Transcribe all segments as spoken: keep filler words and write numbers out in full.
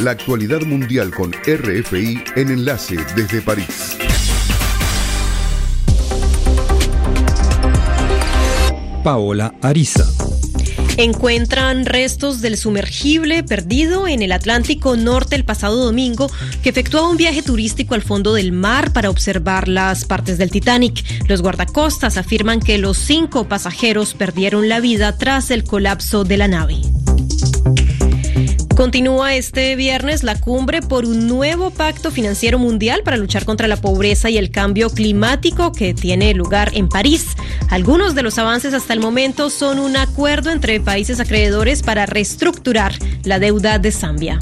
La actualidad mundial con R F I en Enlace desde París. Paola Ariza. Encuentran restos del sumergible perdido en el Atlántico Norte el pasado domingo, que efectuaba un viaje turístico al fondo del mar para observar las partes del Titanic. Los guardacostas afirman que los cinco pasajeros perdieron la vida tras el colapso de la nave. Continúa este viernes la cumbre por un nuevo pacto financiero mundial para luchar contra la pobreza y el cambio climático que tiene lugar en París. Algunos de los avances hasta el momento son un acuerdo entre países acreedores para reestructurar la deuda de Zambia.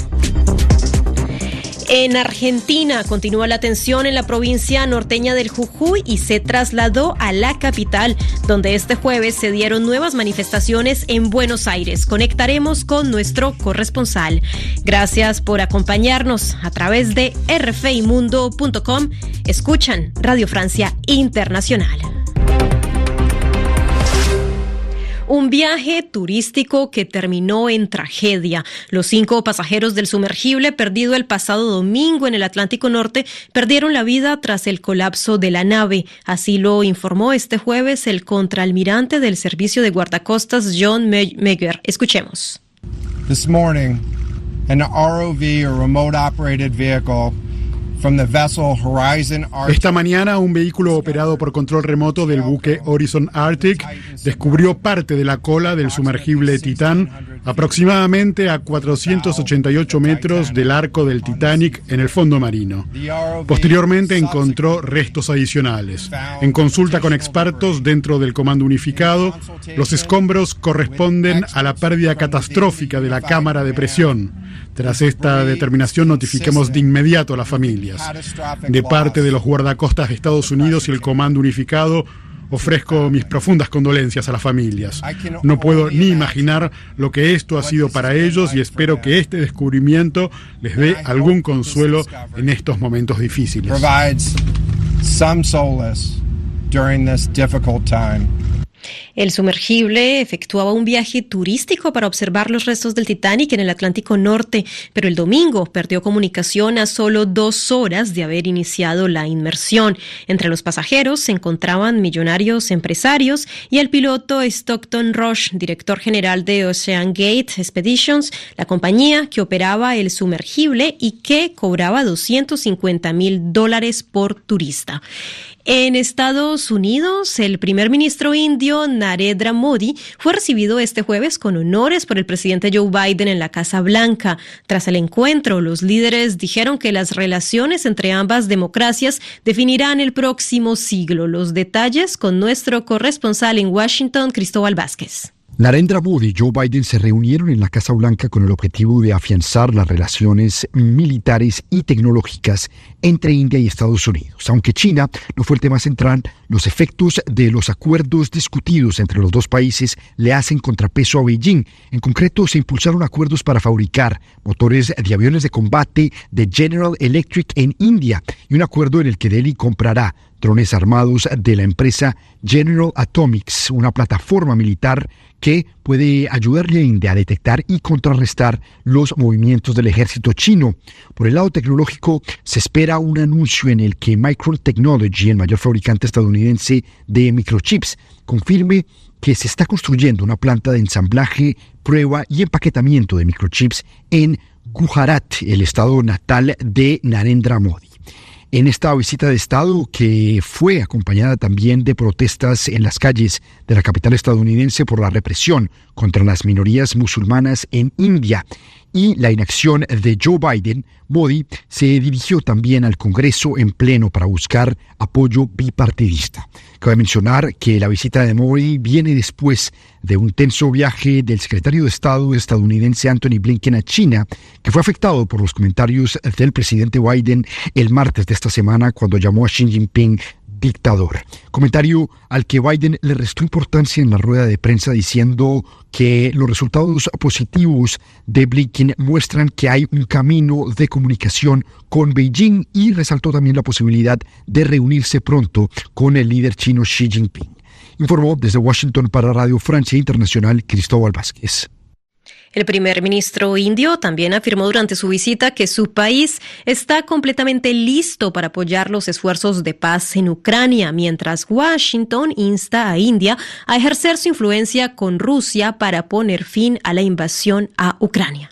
En Argentina continúa la tensión en la provincia norteña del Jujuy y se trasladó a la capital, donde este jueves se dieron nuevas manifestaciones en Buenos Aires. Conectaremos con nuestro corresponsal. Gracias por acompañarnos a través de r f i mundo punto com. Escuchan Radio Francia Internacional. Un viaje turístico que terminó en tragedia. Los cinco pasajeros del sumergible perdido el pasado domingo en el Atlántico Norte perdieron la vida tras el colapso de la nave. Así lo informó este jueves el contraalmirante del servicio de guardacostas John Meagher. Escuchemos. This morning, an R O V, or remote operated vehicle, Esta mañana, un vehículo operado por control remoto del buque Horizon Arctic descubrió parte de la cola del sumergible Titán, aproximadamente a cuatrocientos ochenta y ocho metros del arco del Titanic en el fondo marino. Posteriormente encontró restos adicionales. En consulta con expertos dentro del Comando Unificado, los escombros corresponden a la pérdida catastrófica de la cámara de presión. Tras esta determinación, notifiquemos de inmediato a las familias. De parte de los guardacostas de Estados Unidos y el Comando Unificado, ofrezco mis profundas condolencias a las familias. No puedo ni imaginar lo que esto ha sido para ellos y espero que este descubrimiento les dé algún consuelo en estos momentos difíciles. El sumergible efectuaba un viaje turístico para observar los restos del Titanic en el Atlántico Norte, pero el domingo perdió comunicación a solo dos horas de haber iniciado la inmersión. Entre los pasajeros se encontraban millonarios empresarios y el piloto Stockton Rush, director general de Ocean Gate Expeditions, la compañía que operaba el sumergible y que cobraba doscientos cincuenta mil dólares por turista. En Estados Unidos, el primer ministro indio Narendra Modi fue recibido este jueves con honores por el presidente Joe Biden en la Casa Blanca. Tras el encuentro, los líderes dijeron que las relaciones entre ambas democracias definirán el próximo siglo. Los detalles con nuestro corresponsal en Washington, Cristóbal Vázquez. Narendra Modi y Joe Biden se reunieron en la Casa Blanca con el objetivo de afianzar las relaciones militares y tecnológicas entre India y Estados Unidos. Aunque China no fue el tema central, los efectos de los acuerdos discutidos entre los dos países le hacen contrapeso a Beijing. En concreto, se impulsaron acuerdos para fabricar motores de aviones de combate de General Electric en India y un acuerdo en el que Delhi comprará drones armados de la empresa General Atomics, una plataforma militar que puede ayudarle a India a detectar y contrarrestar los movimientos del ejército chino. Por el lado tecnológico, se espera un anuncio en el que Micron Technology, el mayor fabricante estadounidense de microchips, confirme que se está construyendo una planta de ensamblaje, prueba y empaquetamiento de microchips en Gujarat, el estado natal de Narendra Modi. En esta visita de Estado, que fue acompañada también de protestas en las calles de la capital estadounidense por la represión contra las minorías musulmanas en India y la inacción de Joe Biden, Modi se dirigió también al Congreso en pleno para buscar apoyo bipartidista. Cabe mencionar que la visita de Modi viene después de un tenso viaje del secretario de Estado estadounidense Antony Blinken a China, que fue afectado por los comentarios del presidente Biden el martes de esta semana cuando llamó a Xi Jinping dictador. Comentario al que Biden le restó importancia en la rueda de prensa diciendo que los resultados positivos de Blinken muestran que hay un camino de comunicación con Beijing y resaltó también la posibilidad de reunirse pronto con el líder chino Xi Jinping. Informó desde Washington para Radio Francia Internacional Cristóbal Vázquez. El primer ministro indio también afirmó durante su visita que su país está completamente listo para apoyar los esfuerzos de paz en Ucrania, mientras Washington insta a India a ejercer su influencia con Rusia para poner fin a la invasión a Ucrania.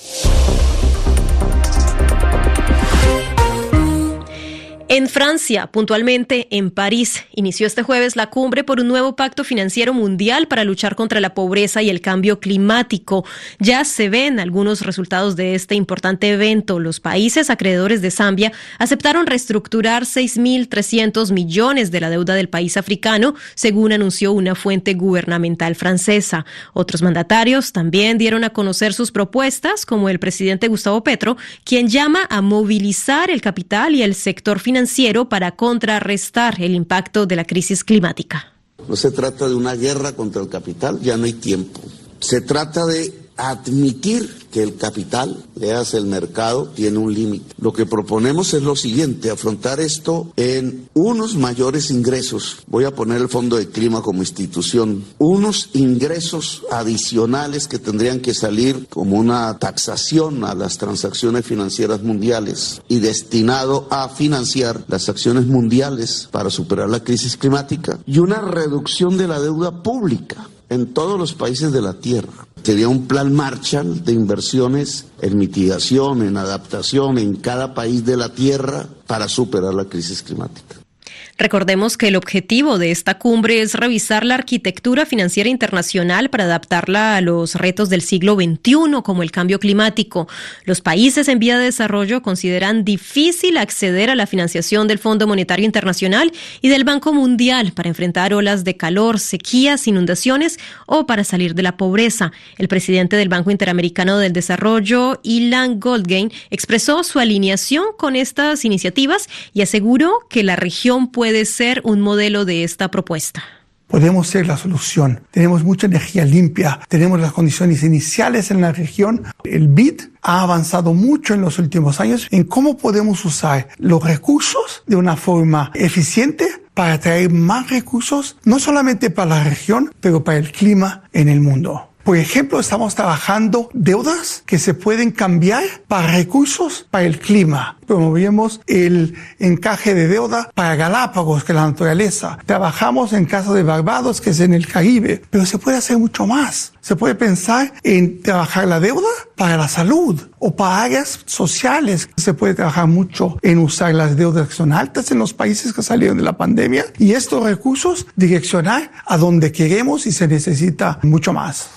En Francia, puntualmente en París, inició este jueves la cumbre por un nuevo pacto financiero mundial para luchar contra la pobreza y el cambio climático. Ya se ven algunos resultados de este importante evento. Los países acreedores de Zambia aceptaron reestructurar seis mil trescientos millones de la deuda del país africano, según anunció una fuente gubernamental francesa. Otros mandatarios también dieron a conocer sus propuestas, como el presidente Gustavo Petro, quien llama a movilizar el capital y el sector financiero financiero para contrarrestar el impacto de la crisis climática. No se trata de una guerra contra el capital, ya no hay tiempo. Se trata de admitir que el capital, le hace el mercado, tiene un límite. Lo que proponemos es lo siguiente, afrontar esto en unos mayores ingresos. Voy a poner el Fondo de Clima como institución. Unos ingresos adicionales que tendrían que salir como una taxación a las transacciones financieras mundiales y destinado a financiar las acciones mundiales para superar la crisis climática. Y una reducción de la deuda pública en todos los países de la Tierra. Sería un plan Marshall de inversiones en mitigación, en adaptación en cada país de la Tierra para superar la crisis climática. Recordemos que el objetivo de esta cumbre es revisar la arquitectura financiera internacional para adaptarla a los retos del siglo veintiuno, como el cambio climático. Los países en vía de desarrollo consideran difícil acceder a la financiación del Fondo Monetario Internacional y del Banco Mundial para enfrentar olas de calor, sequías, inundaciones o para salir de la pobreza. El presidente del Banco Interamericano del Desarrollo, Ilan Goldgein, expresó su alineación con estas iniciativas y aseguró que la región puede puede ser un modelo de esta propuesta. Podemos ser la solución. Tenemos mucha energía limpia, tenemos las condiciones iniciales en la región. El B I D ha avanzado mucho en los últimos años en cómo podemos usar los recursos de una forma eficiente para atraer más recursos, no solamente para la región, pero para el clima en el mundo. Por ejemplo, estamos trabajando deudas que se pueden cambiar para recursos para el clima. Promovemos el encaje de deuda para Galápagos, que es la naturaleza. Trabajamos en caso de Barbados, que es en el Caribe. Pero se puede hacer mucho más. Se puede pensar en trabajar la deuda para la salud o para áreas sociales. Se puede trabajar mucho en usar las deudas que son altas en los países que salieron de la pandemia y estos recursos direccionar a donde queremos y se necesita mucho más.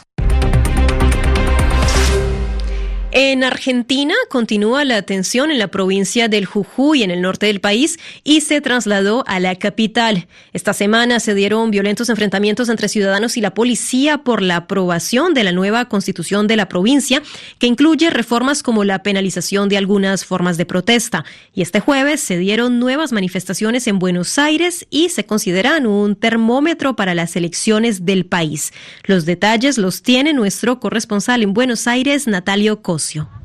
En Argentina continúa la tensión en la provincia del Jujuy, en el norte del país, y se trasladó a la capital. Esta semana se dieron violentos enfrentamientos entre ciudadanos y la policía por la aprobación de la nueva constitución de la provincia, que incluye reformas como la penalización de algunas formas de protesta. Y este jueves se dieron nuevas manifestaciones en Buenos Aires y se consideran un termómetro para las elecciones del país. Los detalles los tiene nuestro corresponsal en Buenos Aires, Natalio Cosio.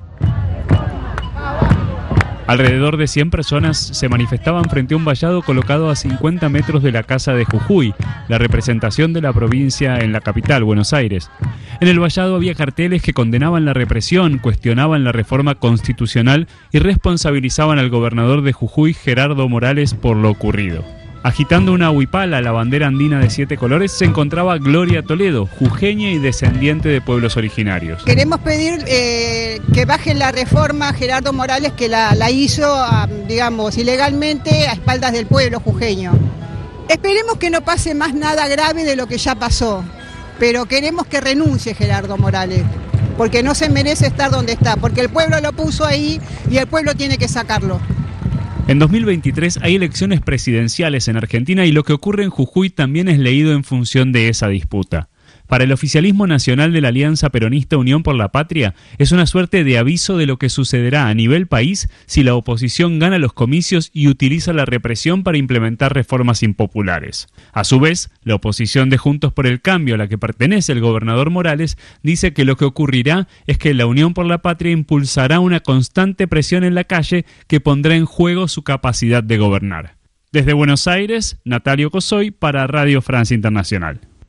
Alrededor de cien personas se manifestaban frente a un vallado colocado a cincuenta metros de la Casa de Jujuy, la representación de la provincia en la capital, Buenos Aires. En el vallado había carteles que condenaban la represión, cuestionaban la reforma constitucional y responsabilizaban al gobernador de Jujuy, Gerardo Morales, por lo ocurrido. Agitando una huipala, la bandera andina de siete colores, se encontraba Gloria Toledo, jujeña y descendiente de pueblos originarios. Queremos pedir eh, que baje la reforma Gerardo Morales, que la, la hizo, digamos, ilegalmente a espaldas del pueblo jujeño. Esperemos que no pase más nada grave de lo que ya pasó, pero queremos que renuncie Gerardo Morales, porque no se merece estar donde está, porque el pueblo lo puso ahí y el pueblo tiene que sacarlo. En dos mil veintitrés hay elecciones presidenciales en Argentina y lo que ocurre en Jujuy también es leído en función de esa disputa. Para el oficialismo nacional de la Alianza Peronista Unión por la Patria, es una suerte de aviso de lo que sucederá a nivel país si la oposición gana los comicios y utiliza la represión para implementar reformas impopulares. A su vez, la oposición de Juntos por el Cambio, a la que pertenece el gobernador Morales, dice que lo que ocurrirá es que la Unión por la Patria impulsará una constante presión en la calle que pondrá en juego su capacidad de gobernar. Desde Buenos Aires, Natalio Cosoy para Radio Francia Internacional.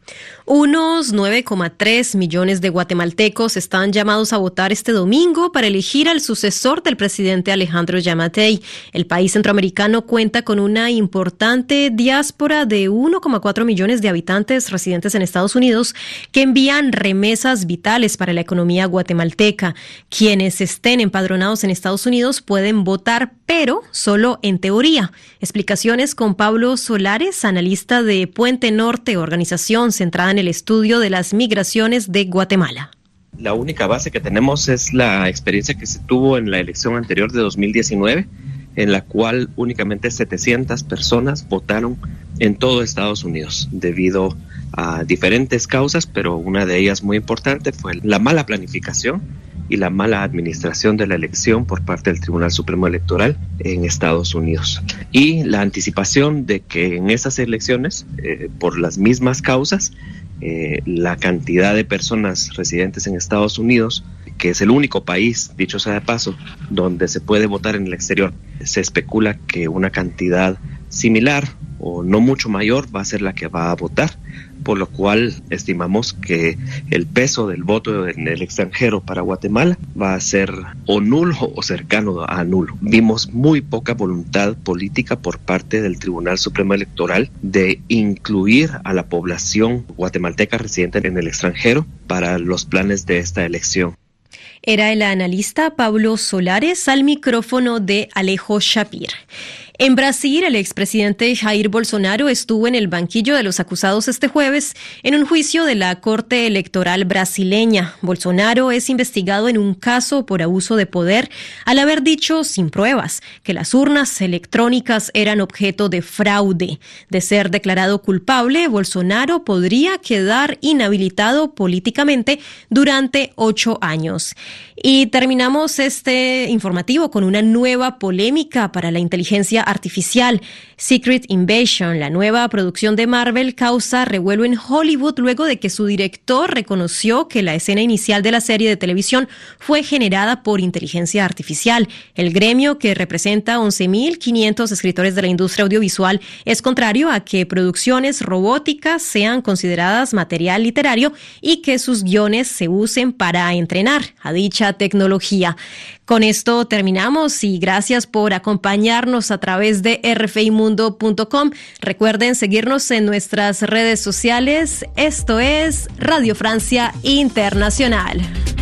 Unos nueve coma tres millones de guatemaltecos están llamados a votar este domingo para elegir al sucesor del presidente Alejandro Yamatei. El país centroamericano cuenta con una importante diáspora de uno coma cuatro millones de habitantes residentes en Estados Unidos que envían remesas vitales para la economía guatemalteca. Quienes estén empadronados en Estados Unidos pueden votar, pero solo en teoría. Explicaciones con Pablo Solares, analista de Puente Norte, organización centrada en el estudio de las migraciones de Guatemala. La única base que tenemos es la experiencia que se tuvo en la elección anterior de dos mil diecinueve, en la cual únicamente setecientas personas votaron en todo Estados Unidos debido a diferentes causas, pero una de ellas muy importante fue la mala planificación y la mala administración de la elección por parte del Tribunal Supremo Electoral en Estados Unidos. Y la anticipación de que en esas elecciones, eh, por las mismas causas, eh, la cantidad de personas residentes en Estados Unidos, que es el único país, dicho sea de paso, donde se puede votar en el exterior, se especula que una cantidad similar o no mucho mayor va a ser la que va a votar, por lo cual estimamos que el peso del voto en el extranjero para Guatemala va a ser o nulo o cercano a nulo. Vimos muy poca voluntad política por parte del Tribunal Supremo Electoral de incluir a la población guatemalteca residente en el extranjero para los planes de esta elección. Era el analista Pablo Solares al micrófono de Alejo Shapir. En Brasil, el expresidente Jair Bolsonaro estuvo en el banquillo de los acusados este jueves en un juicio de la Corte Electoral brasileña. Bolsonaro es investigado en un caso por abuso de poder al haber dicho sin pruebas que las urnas electrónicas eran objeto de fraude. De ser declarado culpable, Bolsonaro podría quedar inhabilitado políticamente durante ocho años. Y terminamos este informativo con una nueva polémica para la inteligencia artificial. Secret Invasion, la nueva producción de Marvel, causa revuelo en Hollywood luego de que su director reconoció que la escena inicial de la serie de televisión fue generada por inteligencia artificial. El gremio, que representa once mil quinientos escritores de la industria audiovisual, es contrario a que producciones robóticas sean consideradas material literario y que sus guiones se usen para entrenar a dicha tecnología. Con esto terminamos y gracias por acompañarnos a través de r f i mundo punto com. Recuerden seguirnos en nuestras redes sociales. Esto es Radio Francia Internacional.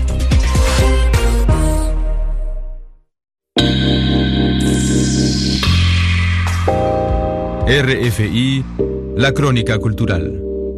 R F I, la crónica cultural.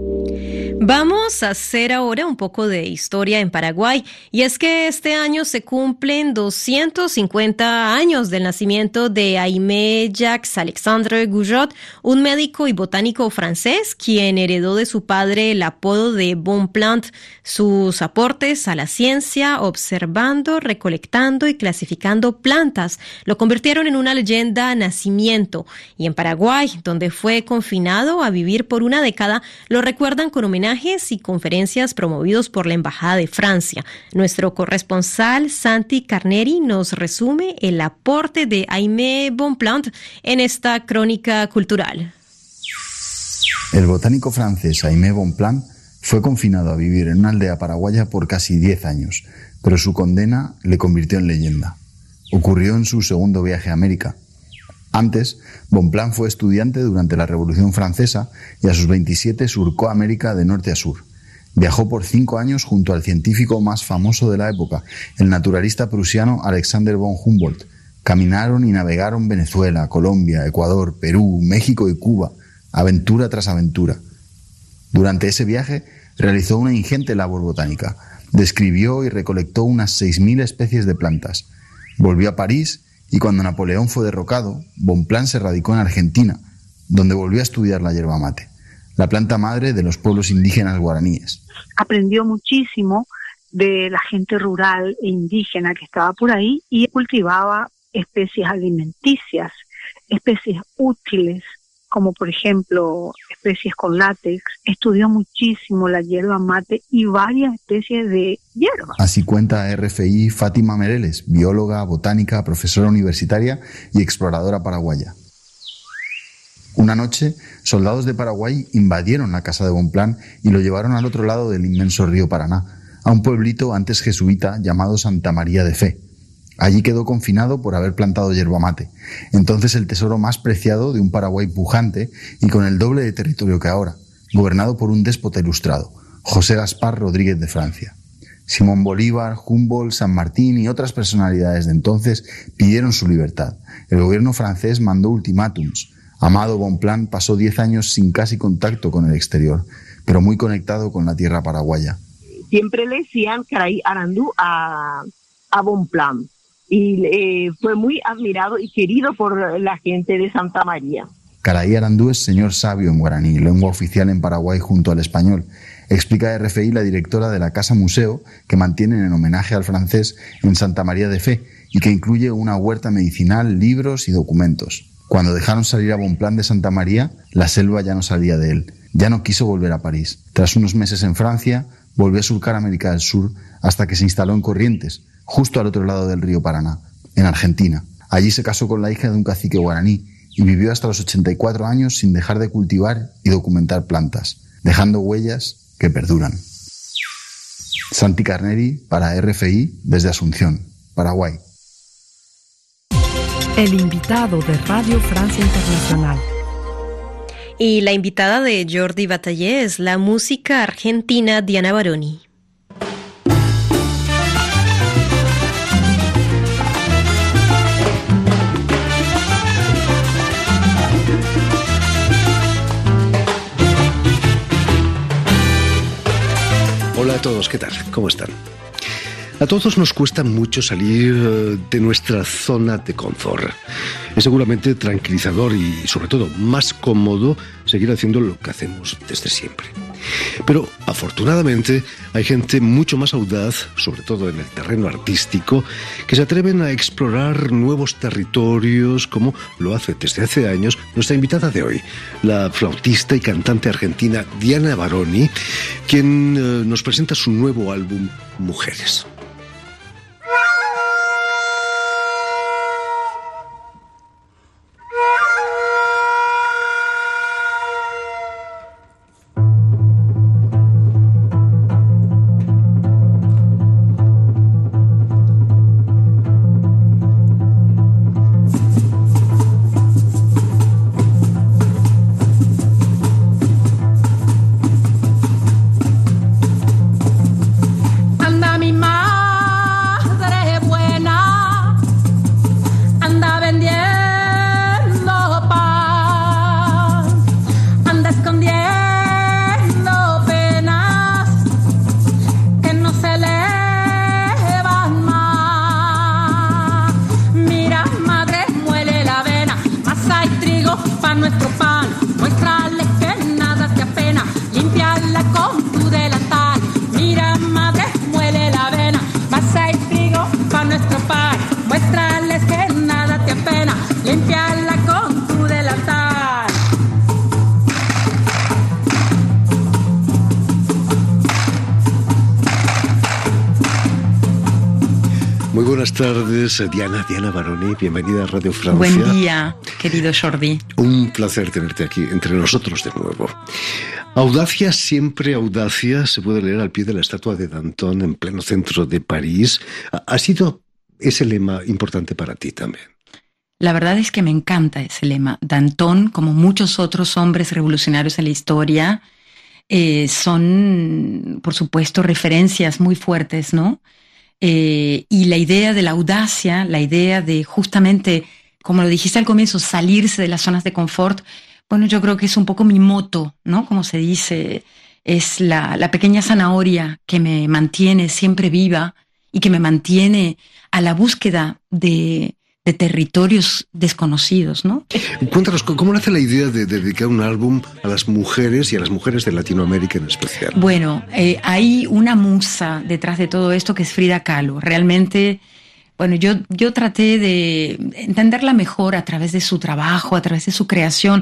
Vamos a hacer ahora un poco de historia en Paraguay, y es que este año se cumplen doscientos cincuenta años del nacimiento de Aimé Jacques Alexandre Guyot, un médico y botánico francés quien heredó de su padre el apodo de Bonpland. Sus aportes a la ciencia, observando, recolectando y clasificando plantas, lo convirtieron en una leyenda nacimiento, y en Paraguay, donde fue confinado a vivir por una década, lo recuerdan con homenaje y conferencias promovidos por la Embajada de Francia. Nuestro corresponsal Santi Carneri nos resume el aporte de Aimé Bonpland en esta crónica cultural. El botánico francés Aimé Bonpland fue confinado a vivir en una aldea paraguaya por casi diez años, pero su condena le convirtió en leyenda. Ocurrió en su segundo viaje a América. Antes, Bonpland fue estudiante durante la Revolución Francesa y a sus veintisiete surcó América de norte a sur. Viajó por cinco años junto al científico más famoso de la época, el naturalista prusiano Alexander von Humboldt. Caminaron y navegaron Venezuela, Colombia, Ecuador, Perú, México y Cuba, aventura tras aventura. Durante ese viaje realizó una ingente labor botánica. Describió y recolectó unas seis mil especies de plantas. Volvió a París y cuando Napoleón fue derrocado, Bonpland se radicó en Argentina, donde volvió a estudiar la yerba mate, la planta madre de los pueblos indígenas guaraníes. Aprendió muchísimo de la gente rural e indígena que estaba por ahí y cultivaba especies alimenticias, especies útiles, como por ejemplo especies con látex. Estudió muchísimo la yerba mate y varias especies de hierba. Así cuenta R F I Fátima Mereles, bióloga, botánica, profesora universitaria y exploradora paraguaya. Una noche, soldados de Paraguay invadieron la casa de Bonpland y lo llevaron al otro lado del inmenso río Paraná, a un pueblito antes jesuita llamado Santa María de Fe. Allí quedó confinado por haber plantado yerba mate, entonces el tesoro más preciado de un Paraguay pujante y con el doble de territorio que ahora, gobernado por un déspota ilustrado, José Gaspar Rodríguez de Francia. Simón Bolívar, Humboldt, San Martín y otras personalidades de entonces pidieron su libertad. El gobierno francés mandó ultimátums. Amado Bonpland pasó diez años sin casi contacto con el exterior, pero muy conectado con la tierra paraguaya. Siempre le decían Caray Arandú a, a Bonpland y eh, fue muy admirado y querido por la gente de Santa María. Caray Arandú es señor sabio en guaraní, lengua oficial en Paraguay junto al español. Explica a R F I la directora de la Casa Museo, que mantienen en homenaje al francés en Santa María de Fe y que incluye una huerta medicinal, libros y documentos. Cuando dejaron salir a Bonpland de Santa María, la selva ya no salía de él. Ya no quiso volver a París. Tras unos meses en Francia, volvió a surcar América del Sur hasta que se instaló en Corrientes, justo al otro lado del río Paraná, en Argentina. Allí se casó con la hija de un cacique guaraní y vivió hasta los ochenta y cuatro años sin dejar de cultivar y documentar plantas, dejando huellas que perduran. Santi Carneri para R F I desde Asunción, Paraguay. El invitado de Radio Francia Internacional. Y la invitada de Jordi Batallé es la música argentina Diana Baroni. Hola a todos, ¿qué tal? ¿Cómo están? A todos nos cuesta mucho salir de nuestra zona de confort. Es seguramente tranquilizador y, sobre todo, más cómodo seguir haciendo lo que hacemos desde siempre. Pero, afortunadamente, hay gente mucho más audaz, sobre todo en el terreno artístico, que se atreven a explorar nuevos territorios, como lo hace desde hace años nuestra invitada de hoy, la flautista y cantante argentina Diana Baroni, quien eh, nos presenta su nuevo álbum, Mujeres. Buenas tardes, Diana, Diana Baroni, bienvenida a Radio Francia. Buen día, querido Jordi. Un placer tenerte aquí entre nosotros de nuevo. Audacia, siempre audacia, se puede leer al pie de la estatua de Danton en pleno centro de París. ¿Ha sido ese lema importante para ti también? La verdad es que me encanta ese lema. Danton, como muchos otros hombres revolucionarios en la historia, eh, son, por supuesto, referencias muy fuertes, ¿no? Eh, y la idea de la audacia, la idea de justamente, como lo dijiste al comienzo, salirse de las zonas de confort, bueno, yo creo que es un poco mi moto, ¿no? Como se dice, es la, la pequeña zanahoria que me mantiene siempre viva y que me mantiene a la búsqueda de, de territorios desconocidos, ¿no? Cuéntanos, ¿cómo nace la idea de dedicar un álbum a las mujeres y a las mujeres de Latinoamérica en especial? Bueno, eh, hay una musa detrás de todo esto que es Frida Kahlo. Realmente, bueno, yo, yo traté de entenderla mejor a través de su trabajo, a través de su creación.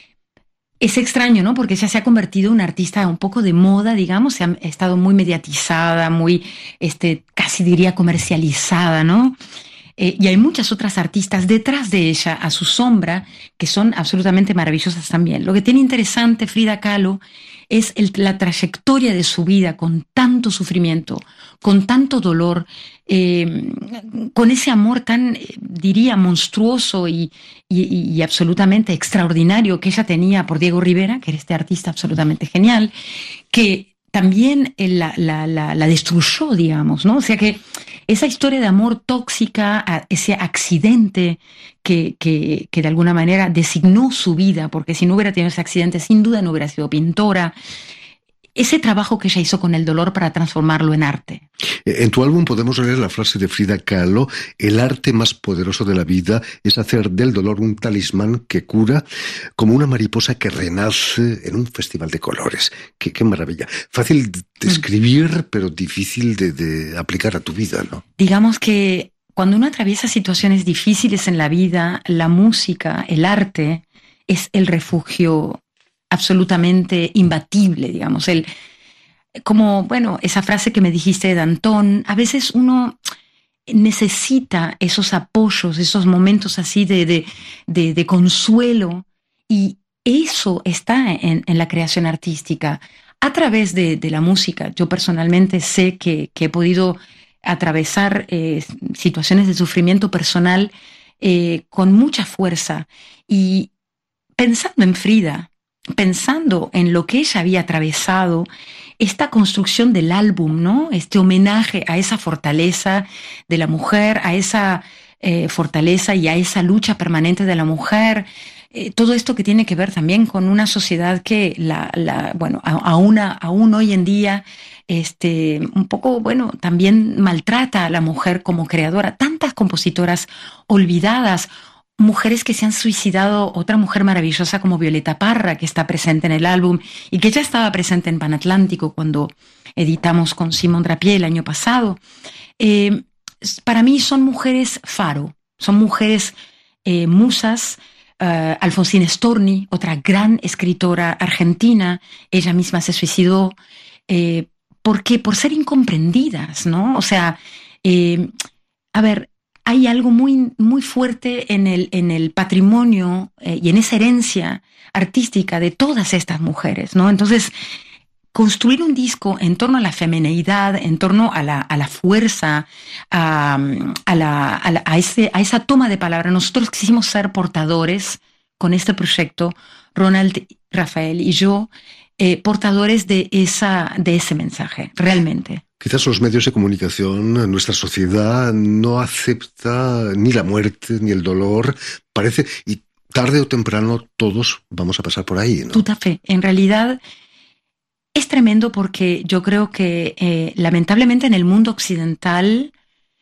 Es extraño, ¿no? Porque ella se ha convertido en una artista un poco de moda, digamos, se ha estado muy mediatizada, muy, este, casi diría comercializada, ¿no? Eh, y hay muchas otras artistas detrás de ella, a su sombra, que son absolutamente maravillosas también. Lo que tiene interesante Frida Kahlo es el, la trayectoria de su vida con tanto sufrimiento, con tanto dolor, eh, con ese amor tan, eh, diría, monstruoso y, y, y absolutamente extraordinario que ella tenía por Diego Rivera, que era este artista absolutamente genial, que también la, la, la, la destruyó, digamos, ¿no? O sea que esa historia de amor tóxica, ese accidente que, que, que de alguna manera designó su vida, porque si no hubiera tenido ese accidente, sin duda no hubiera sido pintora. Ese trabajo que ella hizo con el dolor para transformarlo en arte. En tu álbum podemos leer la frase de Frida Kahlo: el arte más poderoso de la vida es hacer del dolor un talismán que cura, como una mariposa que renace en un festival de colores. Qué, qué maravilla. Fácil de escribir, mm. pero difícil de, de aplicar a tu vida, ¿no? Digamos que cuando uno atraviesa situaciones difíciles en la vida, la música, el arte, es el refugio absolutamente imbatible, digamos. El, como, bueno, esa frase que me dijiste de Danton, a veces uno necesita esos apoyos, esos momentos así de, de, de, de consuelo, y eso está en, en la creación artística. A través de, de la música, yo personalmente sé que, que he podido atravesar eh, situaciones de sufrimiento personal eh, con mucha fuerza, y pensando en Frida, pensando en lo que ella había atravesado, esta construcción del álbum, ¿no? Este homenaje a esa fortaleza de la mujer, a esa eh, fortaleza y a esa lucha permanente de la mujer, eh, todo esto que tiene que ver también con una sociedad que, la, la, bueno, aún, aún hoy en día, este, un poco, bueno, también maltrata a la mujer como creadora. Tantas compositoras olvidadas, mujeres que se han suicidado, otra mujer maravillosa como Violeta Parra, que está presente en el álbum y que ya estaba presente en Panatlántico cuando editamos con Simón Drapié el año pasado. Eh, para mí son mujeres faro, son mujeres eh, musas. Uh, Alfonsina Storni, otra gran escritora argentina, ella misma se suicidó. Eh, ¿Por qué? Por ser incomprendidas, ¿no? O sea, eh, a ver, hay algo muy, muy fuerte en el, en el patrimonio eh, y en esa herencia artística de todas estas mujeres, ¿no? Entonces, construir un disco en torno a la femineidad, en torno a la, a la fuerza, a, a, la, a, la, a, ese, a esa toma de palabra. Nosotros quisimos ser portadores con este proyecto, Ronald, Rafael y yo, eh, portadores de, esa, de ese mensaje, realmente. Quizás los medios de comunicación, nuestra sociedad no acepta ni la muerte ni el dolor, parece, y tarde o temprano todos vamos a pasar por ahí, ¿no? Tout à fait. En realidad es tremendo porque yo creo que eh, lamentablemente en el mundo occidental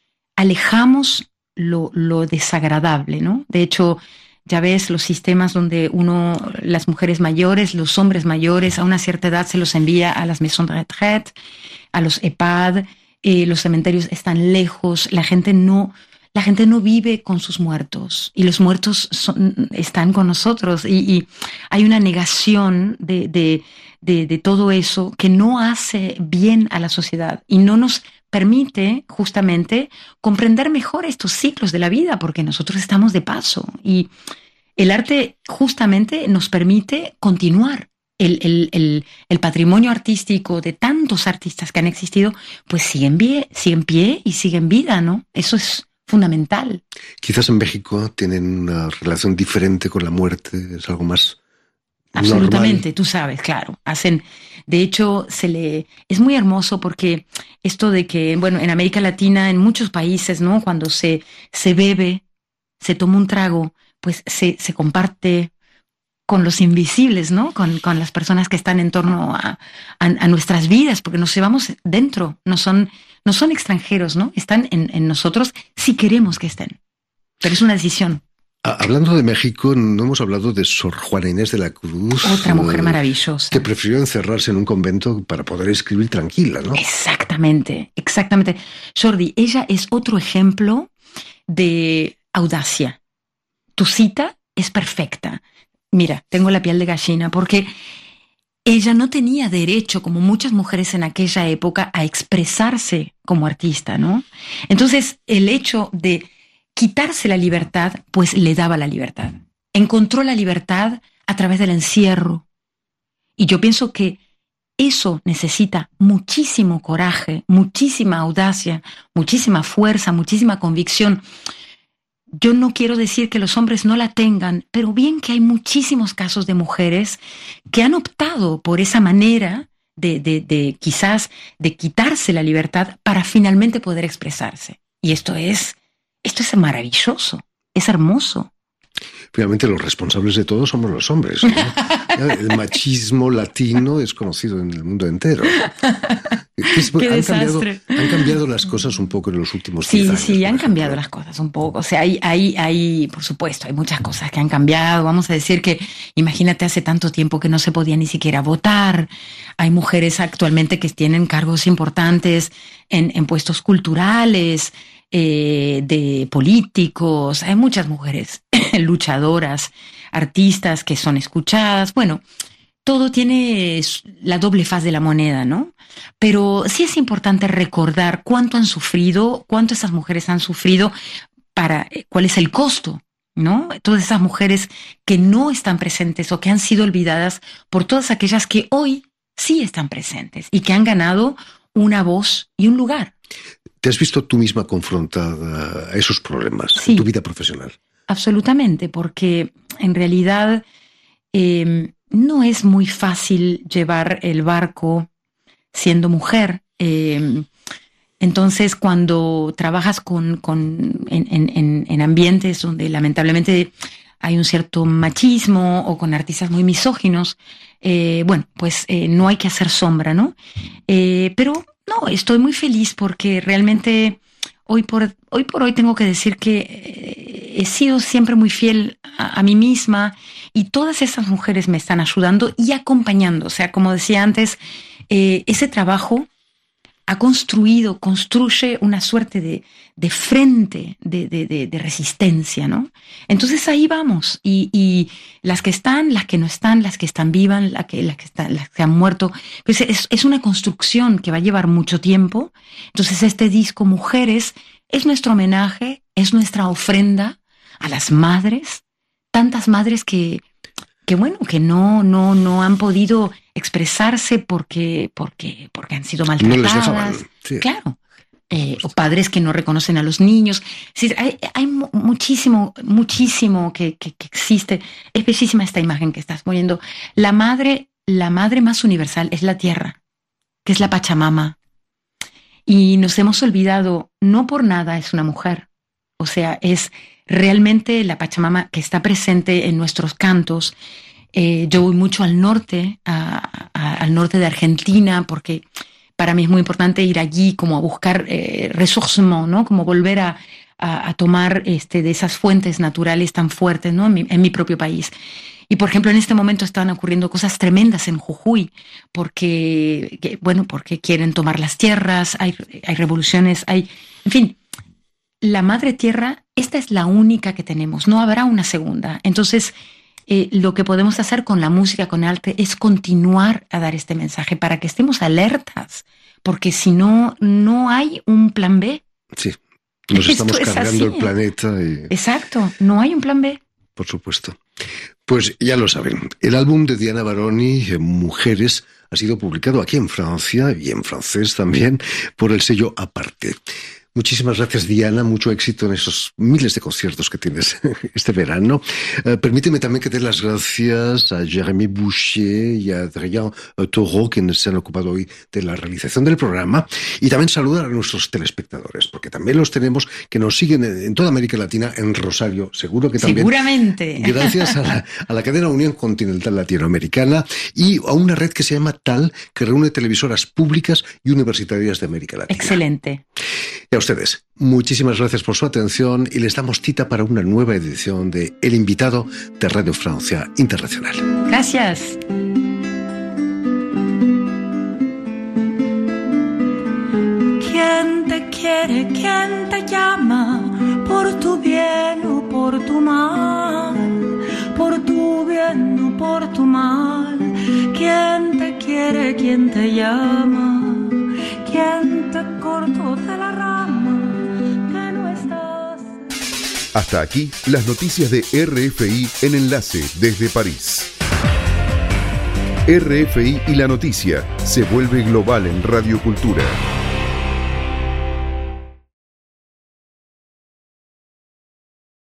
alejamos lo, lo desagradable, ¿no? De hecho, ya ves los sistemas donde uno, las mujeres mayores, los hombres mayores, a una cierta edad se los envía a las maisons de retraite, a los E P A D, eh, los cementerios están lejos, la gente no, la gente no vive con sus muertos y los muertos son, están con nosotros, y, y hay una negación de, de, de, de todo eso que no hace bien a la sociedad y no nos permite justamente comprender mejor estos ciclos de la vida, porque nosotros estamos de paso y el arte justamente nos permite continuar. El, el, el, el patrimonio artístico de tantos artistas que han existido, pues sigue en pie, sigue en pie y sigue en vida, ¿no? Eso es fundamental. Quizás en México tienen una relación diferente con la muerte, es algo más absolutamente, normal. Tú sabes, claro. Hacen, de hecho, se le es muy hermoso porque esto de que, bueno, en América Latina, en muchos países, ¿no? Cuando se, se bebe, se toma un trago, pues se, se comparte con los invisibles, ¿no? Con, con las personas que están en torno a, a, a nuestras vidas, porque nos llevamos dentro, no son, no son extranjeros, ¿no? Están en, en nosotros si queremos que estén. Pero es una decisión. Hablando de México, no hemos hablado de Sor Juana Inés de la Cruz. Otra mujer maravillosa. Que prefirió encerrarse en un convento para poder escribir tranquila, ¿no? Exactamente, exactamente. Jordi, ella es otro ejemplo de audacia. Tu cita es perfecta. Mira, tengo la piel de gallina porque ella no tenía derecho, como muchas mujeres en aquella época, a expresarse como artista, ¿no? Entonces, el hecho de quitarse la libertad, pues le daba la libertad. Encontró la libertad a través del encierro. Y yo pienso que eso necesita muchísimo coraje, muchísima audacia, muchísima fuerza, muchísima convicción. Yo no quiero decir que los hombres no la tengan, pero bien que hay muchísimos casos de mujeres que han optado por esa manera de, de, de quizás de quitarse la libertad para finalmente poder expresarse. Y esto es, esto es maravilloso, es hermoso. Finalmente los responsables de todo somos los hombres, ¿no? El machismo latino es conocido en el mundo entero. Es, Qué han, desastre. cambiado, han cambiado las cosas un poco en los últimos Sí, diez años. sí, han cambiado las cosas un poco. O sea, hay, hay, hay, por supuesto, hay muchas cosas que han cambiado. Vamos a decir que, imagínate, hace tanto tiempo que no se podía ni siquiera votar. Hay mujeres actualmente que tienen cargos importantes en, en puestos culturales, eh, de políticos. Hay muchas mujeres luchadoras, artistas que son escuchadas. Bueno, todo tiene la doble faz de la moneda, ¿no? Pero sí es importante recordar cuánto han sufrido, cuánto esas mujeres han sufrido, para cuál es el costo, ¿no? Todas esas mujeres que no están presentes o que han sido olvidadas por todas aquellas que hoy sí están presentes y que han ganado una voz y un lugar. ¿Te has visto tú misma confrontada a esos problemas Sí. en tu vida profesional? Absolutamente, porque en realidad eh, no es muy fácil llevar el barco siendo mujer. Eh, entonces, cuando trabajas con, con, en, en, en ambientes donde lamentablemente hay un cierto machismo o con artistas muy misóginos, eh, bueno, pues eh, no hay que hacer sombra, ¿no? Eh, pero no, estoy muy feliz porque realmente hoy por hoy, por hoy tengo que decir que eh, he sido siempre muy fiel a, a mí misma y todas esas mujeres me están ayudando y acompañando. O sea, como decía antes, eh, ese trabajo ha construido, construye una suerte de, de frente de, de, de, de resistencia, ¿no? Entonces ahí vamos. Y, y las que están, las que no están, las que están vivas, las que, las que, están, las que han muerto. Pues es, es una construcción que va a llevar mucho tiempo. Entonces este disco Mujeres es nuestro homenaje, es nuestra ofrenda a las madres, tantas madres que, que bueno, que no, no, no han podido expresarse porque, porque, porque han sido maltratadas. No les dejaban. Sí. Claro. Eh, o padres que no reconocen a los niños. Es decir, hay, hay muchísimo, muchísimo que, que, que existe. Es bellísima esta imagen que estás poniendo. La madre, la madre más universal es la tierra, que es la Pachamama. Y nos hemos olvidado, no por nada es una mujer. O sea, es realmente la Pachamama que está presente en nuestros cantos. Eh, yo voy mucho al norte, a, a, al norte de Argentina, porque para mí es muy importante ir allí como a buscar eh, ressourcement, ¿no? Como volver a, a, a tomar este, de esas fuentes naturales tan fuertes, ¿no? En mi, en mi propio país. Y, por ejemplo, en este momento están ocurriendo cosas tremendas en Jujuy, porque, que, bueno, porque quieren tomar las tierras, hay, hay revoluciones, hay, en fin, la madre tierra, esta es la única que tenemos, no habrá una segunda. Entonces, Eh, lo que podemos hacer con la música, con el arte, es continuar a dar este mensaje para que estemos alertas, porque si no, no hay un plan B. Sí, nos Esto estamos es cargando así. el planeta. Y... Exacto, no hay un plan B. Por supuesto. Pues ya lo saben, el álbum de Diana Baroni, Mujeres, ha sido publicado aquí en Francia y en francés también por el sello Aparte. Muchísimas gracias, Diana. Mucho éxito en esos miles de conciertos que tienes este verano. Eh, permíteme también que dé las gracias a Jérémy Boucher y a Adrien Taureau, quienes se han ocupado hoy de la realización del programa. Y también saludar a nuestros telespectadores, porque también los tenemos que nos siguen en toda América Latina, en Rosario, seguro que también. Seguramente. Gracias a la, a la cadena Unión Continental Latinoamericana y a una red que se llama TAL, que reúne televisoras públicas y universitarias de América Latina. Excelente. Y a ustedes, muchísimas gracias por su atención y les damos cita para una nueva edición de El Invitado de Radio Francia Internacional. Gracias. ¿Quién te quiere? ¿Quién te llama? Por tu bien o por tu mal, por tu bien o por tu mal. ¿Quién te quiere? ¿Quién te llama? ¿Quién te cortó de la rama que no estás? Hasta aquí las noticias de R F I en Enlace desde París. R F I y la noticia se vuelve global en Radio Cultura.